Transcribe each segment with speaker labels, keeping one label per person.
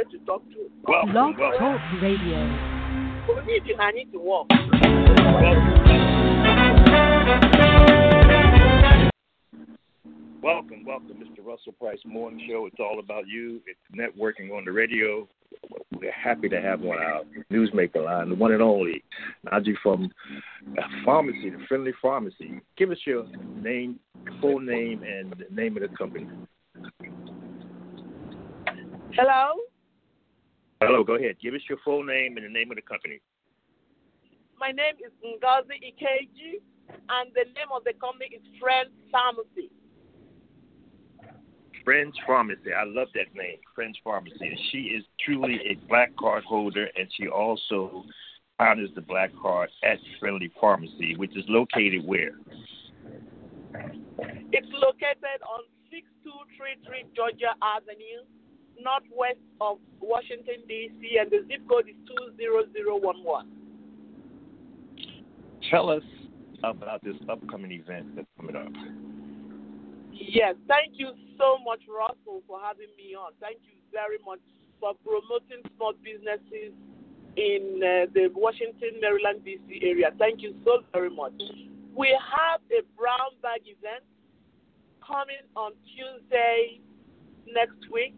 Speaker 1: here to talk to.
Speaker 2: Blog Talk Radio.
Speaker 1: I need to walk.
Speaker 3: Welcome, Mr. Russell Price Morning Show. It's all about you. It's networking on the radio. We're happy to have on our newsmaker line, the one and only Najee from Pharmacy, the Friendly Pharmacy. Give us your name, full name, and the name of the company.
Speaker 1: Hello?
Speaker 3: Hello, go ahead. Give us your full name and the name of the company.
Speaker 1: My name is Ngozi Ikeji, and the name of the company is Friends Pharmacy.
Speaker 3: Friends Pharmacy. I love that name, Friends Pharmacy. She is truly a black card holder, and she also honors the black card at Friendly Pharmacy, which is located where?
Speaker 1: It's located on 6233 Georgia Avenue, northwest of Washington, D.C., and the zip code is 20011.
Speaker 3: Tell us about this upcoming event that's coming up.
Speaker 1: Yes, thank you so much, Russell, for having me on. Thank you very much for promoting small businesses in the Washington, Maryland, D.C. area. Thank you so very much. We have a brown bag event coming on Tuesday next week,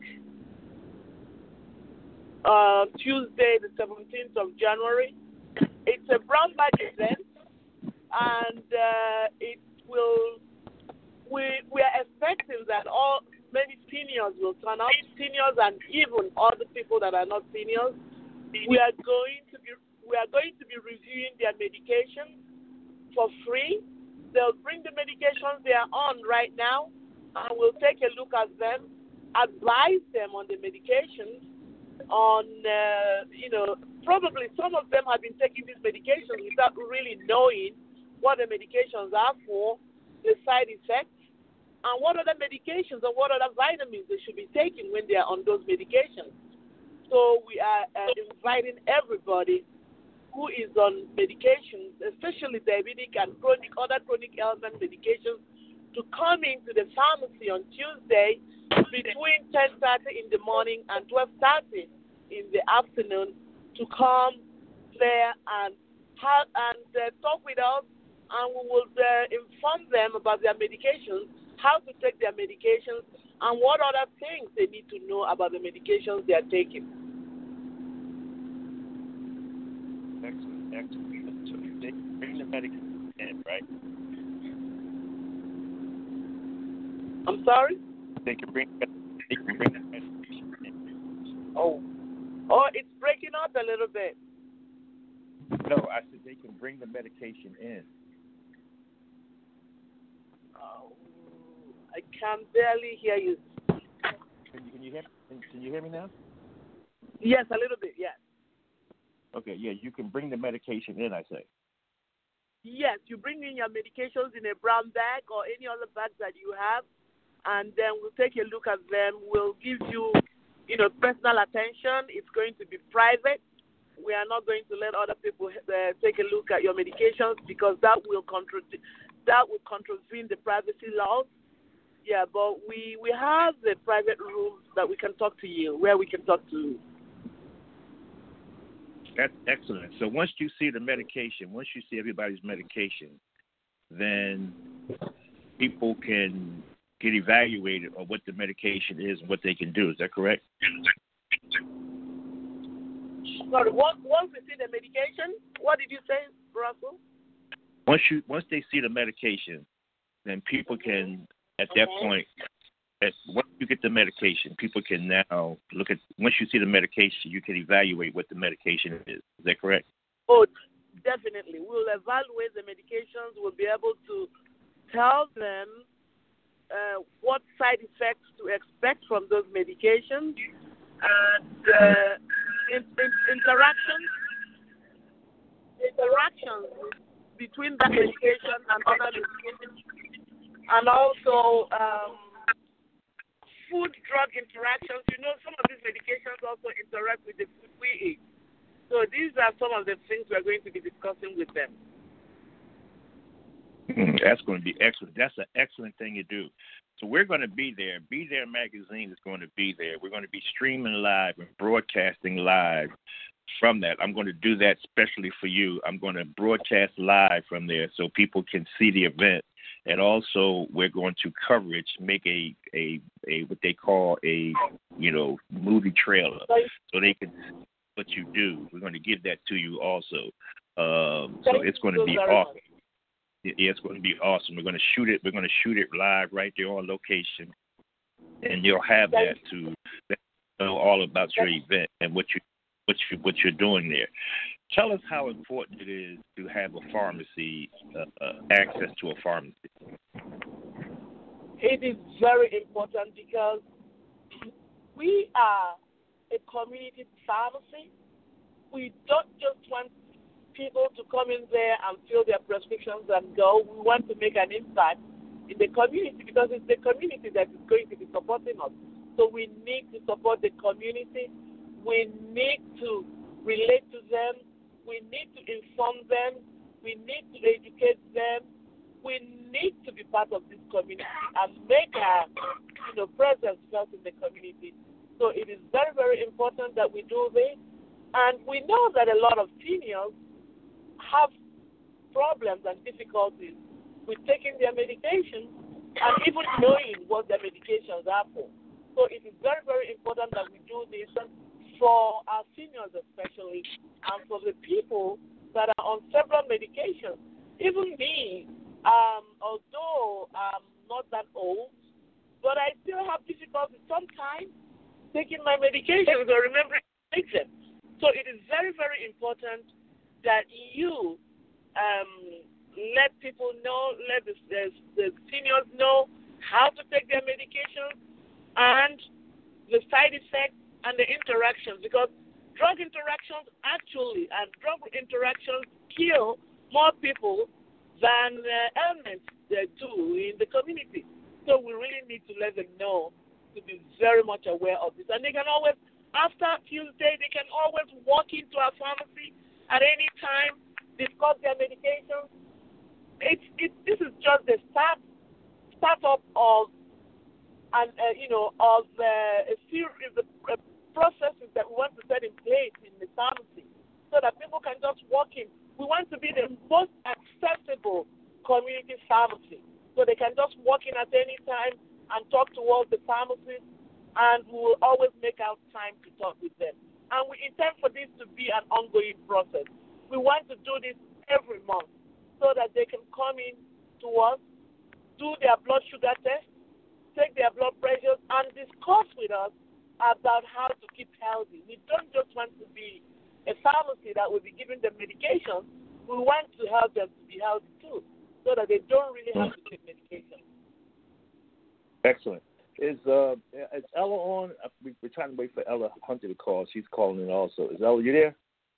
Speaker 1: Tuesday the 17th of January. It's a brown bag event, and it will... We are expecting that many seniors will turn out, seniors and even other people that are not seniors. We are going to be reviewing their medication for free. They'll bring the medications they are on right now, and we'll take a look at them, advise them on the medications. Probably some of them have been taking these medications without really knowing what the medications are for, the side effects, and what other medications or what other vitamins they should be taking when they are on those medications. So we are inviting everybody who is on medications, especially diabetic and other chronic ailment medications, to come into the pharmacy on Tuesday between 10:30 in the morning and 12:30 in the afternoon to come there and talk with us, and we will inform them about their medications, how to take their medications, and what other things they need to know about the medications they are taking.
Speaker 3: Excellent. So they bring the medication in, right?
Speaker 1: I'm sorry?
Speaker 3: They can bring the medication in.
Speaker 1: Oh, it's breaking up a little bit.
Speaker 3: No, I said they can bring the medication in.
Speaker 1: I can barely hear you.
Speaker 3: Can you hear me now?
Speaker 1: Yes, a little bit, yes.
Speaker 3: Okay, yeah, you can bring the medication in, I say.
Speaker 1: Yes, you bring in your medications in a brown bag or any other bag that you have, and then we'll take a look at them. We'll give you, personal attention. It's going to be private. We are not going to let other people take a look at your medications because that will contravene the privacy laws. Yeah, but we have the private rooms that we can talk to you, where we can talk to you.
Speaker 3: That's excellent. So once you see everybody's medication, then people can get evaluated on what the medication is and what they can do. Is that correct?
Speaker 1: Sorry, once we see the medication, what did you say, Russell?
Speaker 3: Once they see the medication, then people can, at that point, once you get the medication, people can now look at, once you see the medication, you can evaluate what the medication is. Is that correct?
Speaker 1: Oh, definitely. We'll evaluate the medications. We'll be able to tell them what side effects to expect from those medications and interactions between that medication and other medications, and also food-drug interactions. Some of these medications also interact with the food we eat. So these are some of the things we're going to be discussing with them.
Speaker 3: That's going to be excellent. That's an excellent thing to do. So we're going to be there. Be There Magazine is going to be there. We're going to be streaming live and broadcasting live from that. I'm going to do that specially for you. I'm going to broadcast live from there so people can see the event. And also, we're going to make a what they call a movie trailer, so they can see what you do. We're going to give that to you also. So it's going to be awesome. Yeah, it's going to be awesome. We're going to shoot it. We're going to shoot it live right there on location, and you'll have that to know all about your event and what you're doing there. Tell us how important it is to have a pharmacy, access to a pharmacy.
Speaker 1: It is very important because we are a community pharmacy. We don't just want people to come in there and fill their prescriptions and go. We want to make an impact in the community because it's the community that is going to be supporting us. So we need to support the community. We need to relate to them. We need to inform them. We need to educate them. We need to be part of this community and make our presence felt in the community. So it is very, very important that we do this. And we know that a lot of seniors have problems and difficulties with taking their medications and even knowing what their medications are for. So it is very, very important that we do this for our seniors especially and for the people that are on several medications. Even me, although I'm not that old, but I still have difficulty sometimes taking my medications or remembering to take them. So it is very, very important that you let people know, let the seniors know how to take their medications and the side effects and the interactions, because drug interactions kill more people than ailments they do in the community. So we really need to let them know to be very much aware of this. And they can always, after Tuesday, they can always walk into our pharmacy at any time, discuss their medications. This is just the startup of a series of processes that we want to set in place in the pharmacy so that people can just walk in. We want to be the most accessible community pharmacy so they can just walk in at any time and talk to all the pharmacists, and we will always make out time to talk with them. And we intend for this to be an ongoing process. We want to do this every month so that they can come in to us, do their blood sugar test, take their blood pressures, and discuss with us about how to keep healthy. We don't just want to be a pharmacy that will be giving them medication. We want to help them to be healthy too, so that they don't really have to take medication.
Speaker 3: Excellent. Is Ella on? We're trying to wait for Ella Hunter to call. She's calling in also. Is Ella, you there?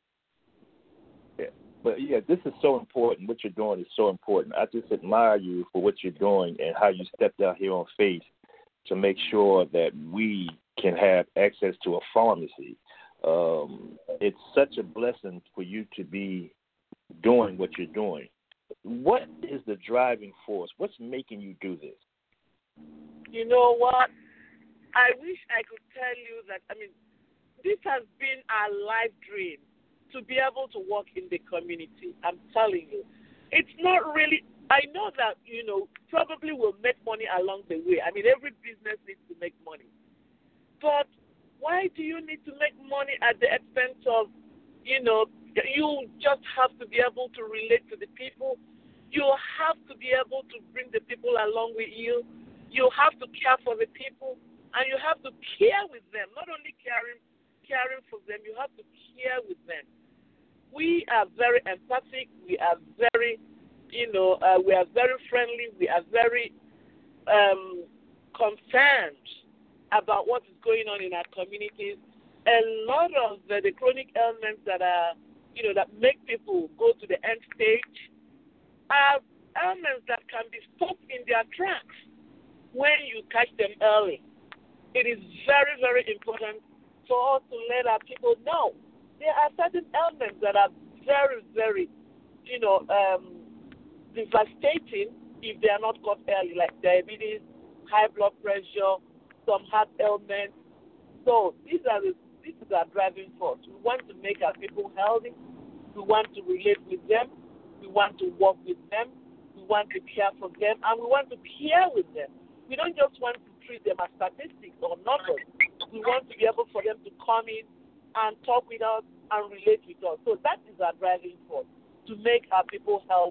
Speaker 3: Yeah. But yeah, this is so important. What you're doing is so important. I just admire you for what you're doing and how you stepped out here on faith to make sure that we can have access to a pharmacy. It's such a blessing for you to be doing what you're doing. What is the driving force? What's making you do this?
Speaker 1: You know what? I wish I could tell you that, this has been our life dream, to be able to work in the community. I'm telling you. It's not really, I know that, probably we'll make money along the way. Every business needs to make money. But why do you need to make money at the expense of, you just have to be able to relate to the people. You have to be able to bring the people along with you. You have to care for the people, and you have to care with them. Not only caring for them, you have to care with them. We are very empathic. We are very, we are very friendly. We are very concerned about what is going on in our communities. A lot of the chronic ailments that are, that make people go to the end stage are ailments that can be stopped in their tracks when you catch them early. It is very, very important for us to let our people know there are certain ailments that are very, very, devastating if they are not caught early, like diabetes, high blood pressure, some heart ailments. So this is our driving force. We want to make our people healthy. We want to relate with them. We want to work with them. We want to care for them, and we want to care with them. We don't just want to treat them as statistics or numbers. We want to be able for them to come in and talk with us and relate with us. So that is our driving force, to make our people healthy.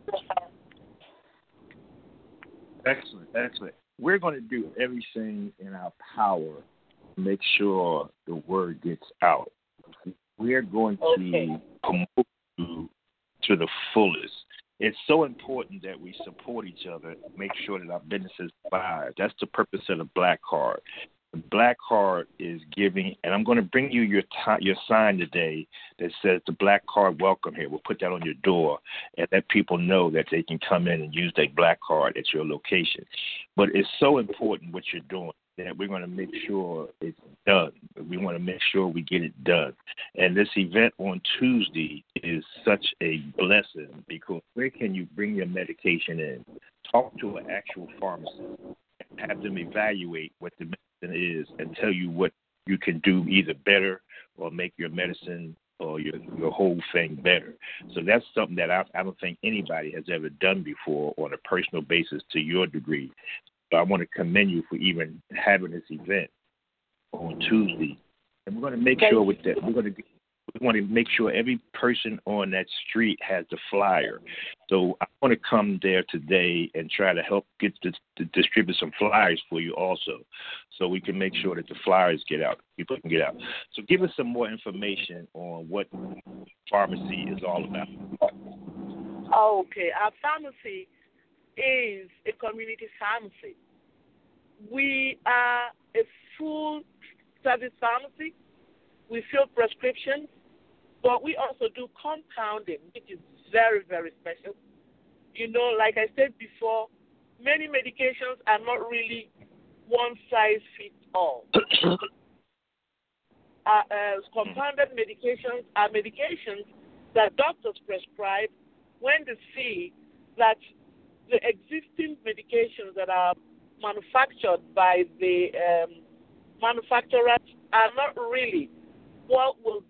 Speaker 3: Excellent, excellent. We're going to do everything in our power to make sure the word gets out. We're going to promote you to the fullest. It's so important that we support each other, make sure that our businesses thrive. That's the purpose of the Black Card. The Black Card is giving, and I'm going to bring you your sign today that says the Black Card welcome here. We'll put that on your door and let people know that they can come in and use their Black Card at your location. But it's so important what you're doing that we're going to make sure it's done. We want to make sure we get it done. And this event on Tuesday is such a blessing because where can you bring your medication in? Talk to an actual pharmacist, have them evaluate what the medicine is and tell you what you can do either better or make your medicine or your whole thing better. So that's something that I don't think anybody has ever done before on a personal basis to your degree. So I want to commend you for even having this event on Tuesday. And we're going to make sure with that, we want to make sure every person on that street has the flyer. So I want to come there today and try to help get to distribute some flyers for you also, so we can make sure that the flyers get out, people can get out. So give us some more information on what pharmacy is all about.
Speaker 1: Okay, our pharmacy is a community pharmacy. We are a full service pharmacy. We fill prescriptions, but we also do compounding, which is very, very special. You know, like I said before, many medications are not really one size fits all. Compounded medications are medications that doctors prescribe when they see that the existing medications that are manufactured by the manufacturers are not really what will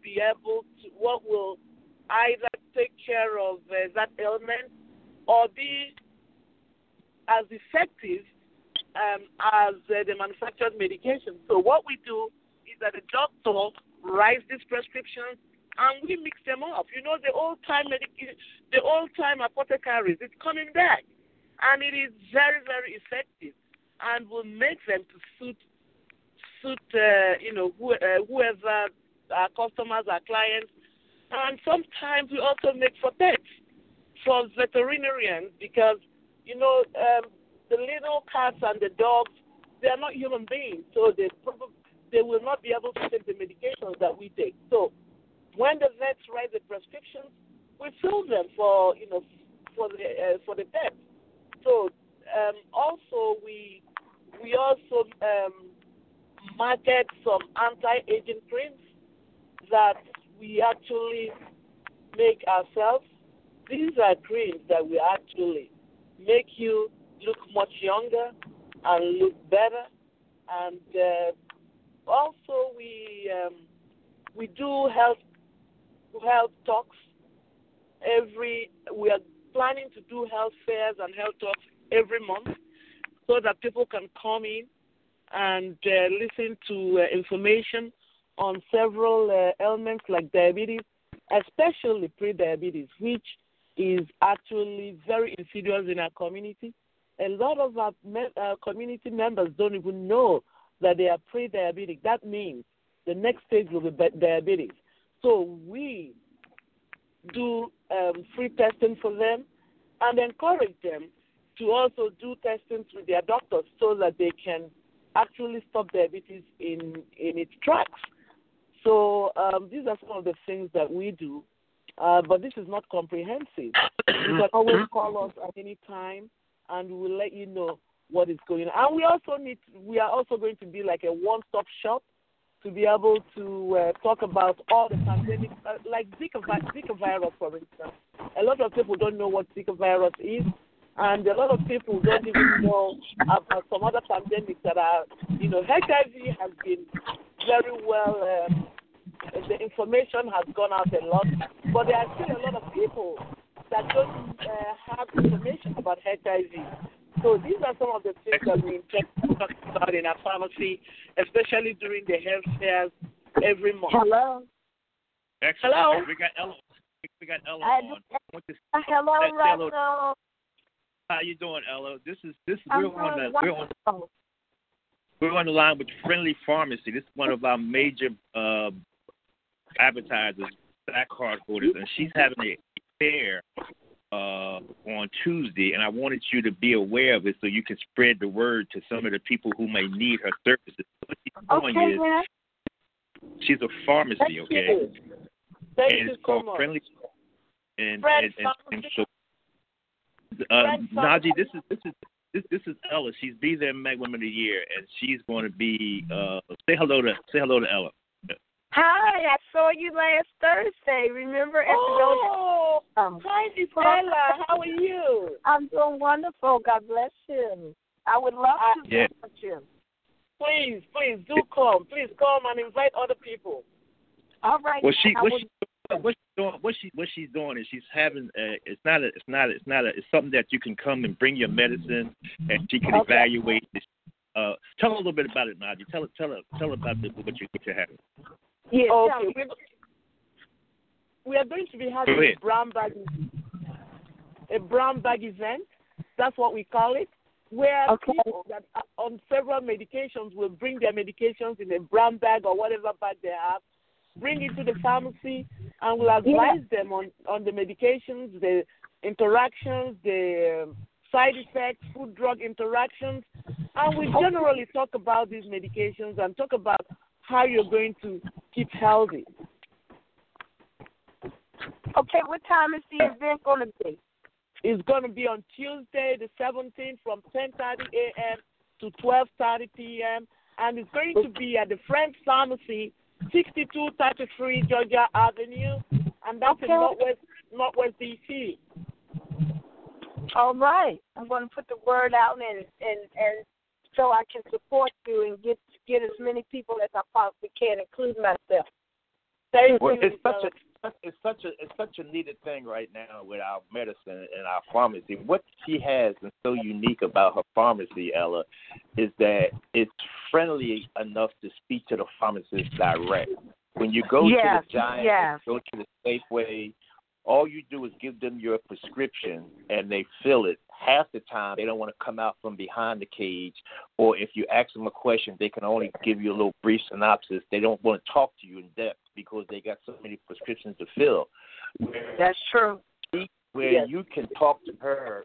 Speaker 1: either take care of that ailment or be as effective as the manufactured medication. So what we do is that the doctor writes these prescriptions and we mix them up. You know, the old-time apothecaries, it's coming back. And it is very, very effective and will make them to suit whoever our customers, our clients. And sometimes we also make for pets, for veterinarians, because, you know, the little cats and the dogs, they are not human beings, so they will not be able to take the medications that we take. So when the vets write the prescriptions, we fill them for the pets. So also we also market some anti-aging creams that we actually make ourselves. These are creams that we actually make you look much younger and look better. And also we do health talks. We are planning to do health fairs and health talks every month so that people can come in and listen to information on several ailments like diabetes, especially pre-diabetes, which is actually very insidious in our community. A lot of our community members don't even know that they are pre-diabetic. That means the next stage will be diabetes. So we do free testing for them and encourage them to also do testings with their doctors so that they can actually stop diabetes in its tracks. So these are some of the things that we do, but this is not comprehensive. You can always call us at any time, and we will let you know what is going on. And we are also going to be like a one-stop shop to be able to talk about all the pandemics, like Zika virus, for instance. A lot of people don't know what Zika virus is, And a lot of people don't even know about some other pandemics that are, HIV has been very well, the information has gone out a lot, but there are still a lot of people that don't have information about HIV. So these are some of the things that we intend to talk about in our pharmacy, especially during the health fairs every month.
Speaker 4: Hello.
Speaker 3: Excellent.
Speaker 1: Hello.
Speaker 3: We got Ella on.
Speaker 4: Hello, Russell.
Speaker 3: How you doing, Ella?
Speaker 4: I'm
Speaker 3: we're on the line with Friendly Pharmacy. This is one of our major advertisers, Black Card holders, and she's having a fair on Tuesday, and I wanted you to be aware of it so you can spread the word to some of the people who may need her services. What she's doing is she's a pharmacy, okay?
Speaker 1: Thank
Speaker 3: and
Speaker 1: you
Speaker 3: it's
Speaker 1: so
Speaker 3: called
Speaker 1: much.
Speaker 3: Friendly. And so, Najee, this is Ella. She's Be There Meg Woman of the Year, and she's going to be say hello to Ella.
Speaker 4: Hi, I saw you last Thursday. Remember?
Speaker 1: Hi, Ella. How are you?
Speaker 4: I'm doing wonderful. God bless you. I would love to visit you.
Speaker 1: Please do come. Please come and invite other people.
Speaker 4: All right.
Speaker 3: Well, what she's doing is she's having it's something that you can come and bring your medicine and she can evaluate this. Tell her a little bit about it, Najee. Tell her about what you're having.
Speaker 4: Yeah.
Speaker 1: Okay. We are going to be having a brown bag event. That's what we call it. Where people that are on several medications will bring their medications in a brown bag or whatever bag they have, bring it to the pharmacy, and we'll advise them on the medications, the interactions, the side effects, food-drug interactions, and we generally talk about these medications and talk about how you're going to keep healthy.
Speaker 4: Okay, what time is the event going to be?
Speaker 1: It's going to be on Tuesday, the 17th, from 10:30 a.m. to 12:30 p.m., and it's going to be at the Friends Pharmacy, 6233 Georgia Avenue, and that's in Northwest D.C.
Speaker 4: All right. I'm going to put the word out and so I can support you and get as many people as I possibly can, including myself.
Speaker 3: It's such a needed thing right now with our medicine and our pharmacy. What she has and so unique about her pharmacy, Ella, is that it's friendly enough to speak to the pharmacist direct. When you go to the Giant, go to the Safeway, all you do is give them your prescription and they fill it. Half the time they don't want to come out from behind the cage, or if you ask them a question, they can only give you a little brief synopsis. They don't want to talk to you in depth because they got so many prescriptions to fill.
Speaker 4: That's true.
Speaker 3: Where you can talk to her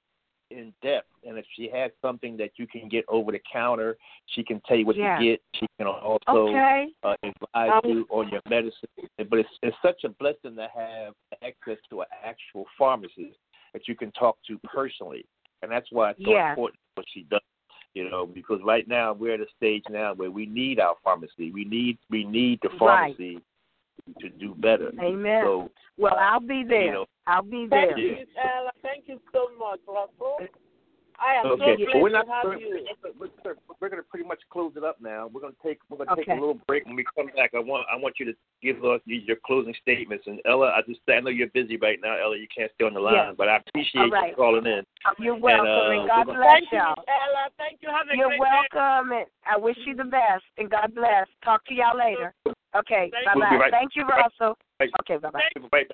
Speaker 3: in depth, and if she has something that you can get over the counter, she can tell you what to get. She can also advise you on your medicine. But it's such a blessing to have access to an actual pharmacist that you can talk to personally, and that's why it's so important what she does. Because right now we're at a stage now where we need our pharmacy. We need the pharmacy to do better.
Speaker 4: Amen.
Speaker 3: So,
Speaker 4: I'll be there. I'll be there.
Speaker 1: Thank you, Ella. Thank you so much, Russell. I am so glad to have you.
Speaker 3: We're going to pretty much close it up now. We're going to take a little break. When we come back, I want you to give us your closing statements. And Ella, I know you're busy right now, Ella. You can't stay on the line, but I appreciate you calling in.
Speaker 4: You're welcome, and God bless y'all.
Speaker 1: Ella, thank you. Have a
Speaker 4: You're
Speaker 1: great
Speaker 4: welcome, and I wish you the best, and God bless. Talk to y'all later. Okay, bye-bye. Thank you, Russell. Okay, bye-bye.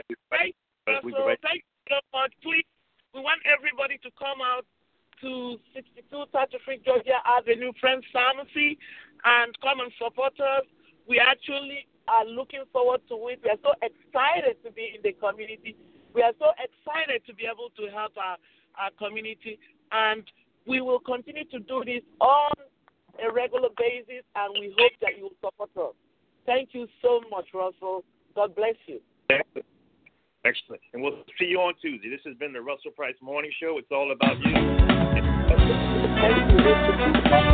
Speaker 1: Russell, thank you so much. Please, we want everybody to come out to 6233 Georgia Avenue, Friends Pharmacy, and come and support us. We actually are looking forward to it. We are so excited to be in the community. We are so excited to be able to help our community, and we will continue to do this on a regular basis, and we hope that you will support us. Thank you so much, Russell. God bless you.
Speaker 3: Excellent. And we'll see you on Tuesday. This has been the Russell Price Morning Show. It's all about you.
Speaker 1: Thank you.